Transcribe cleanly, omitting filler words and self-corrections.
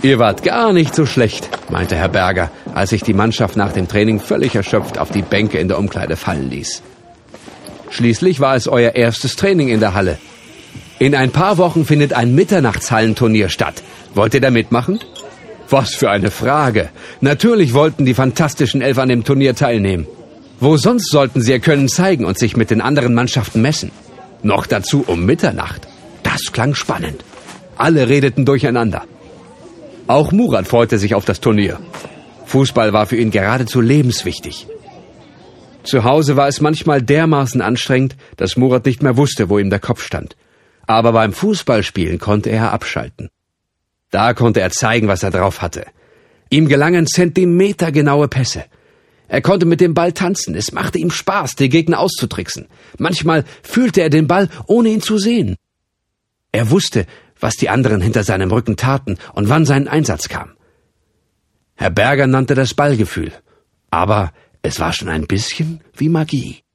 Ihr wart gar nicht so schlecht, meinte Herr Berger, als sich die Mannschaft nach dem Training völlig erschöpft auf die Bänke in der Umkleide fallen ließ. Schließlich war es euer erstes Training in der Halle. In ein paar Wochen findet ein Mitternachtshallenturnier statt. Wollt ihr da mitmachen? Was für eine Frage. Natürlich wollten die Fantastischen Elf an dem Turnier teilnehmen. Wo sonst sollten sie ihr Können zeigen und sich mit den anderen Mannschaften messen? Noch dazu um Mitternacht. Das klang spannend. Alle redeten durcheinander. Auch Murat freute sich auf das Turnier. Fußball war für ihn geradezu lebenswichtig. Zu Hause war es manchmal dermaßen anstrengend, dass Murat nicht mehr wusste, wo ihm der Kopf stand. Aber beim Fußballspielen konnte er abschalten. Da konnte er zeigen, was er drauf hatte. Ihm gelangen zentimetergenaue Pässe. Er konnte mit dem Ball tanzen. Es machte ihm Spaß, die Gegner auszutricksen. Manchmal fühlte er den Ball, ohne ihn zu sehen. Er wusste, was die anderen hinter seinem Rücken taten und wann sein Einsatz kam. Herr Berger nannte das Ballgefühl. Aber es war schon ein bisschen wie Magie.